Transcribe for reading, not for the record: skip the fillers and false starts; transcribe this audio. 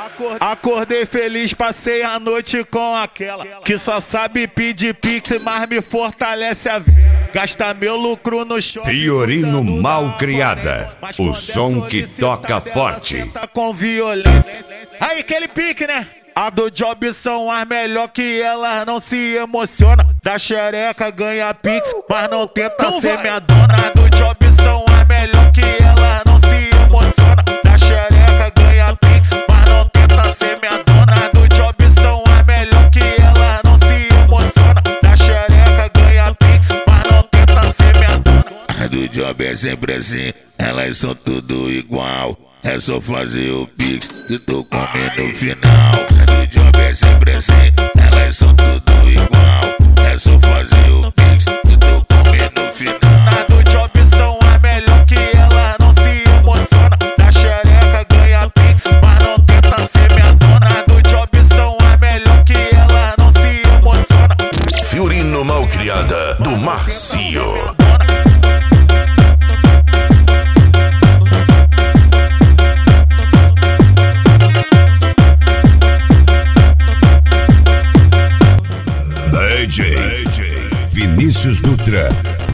Acordei feliz, passei a noite com aquela que só sabe pedir pix, mas me fortalece a vida. Gasta meu lucro no shopping. Fiorino Malcriada, o som que toca forte. Tá com violência. Aí, aquele pique, né? A do Job são as melhor que ela não se emociona. Da xereca ganha pix, mas não tenta ser minha dona. A do Job são as melhor que ela não se emociona. Da xereca ganha pix, mas não tenta ser minha dona. A do Job são as melhor que ela não se emociona. Da xereca ganha pix, mas não tenta ser minha dona. A do Job é sempre assim, elas são tudo igual. É só fazer o pix que tô comendo no final. A do Job é sempre assim, elas são tudo igual. É só fazer o pix que tô comendo no final. A do Job são as melhor que ela não se emociona. Da xereca ganha pix, mas não tenta ser minha dona. A do Job são as melhor que ela não se emociona. Fiorino Malcriada, do Marcio. DJ Vinícius Dutra.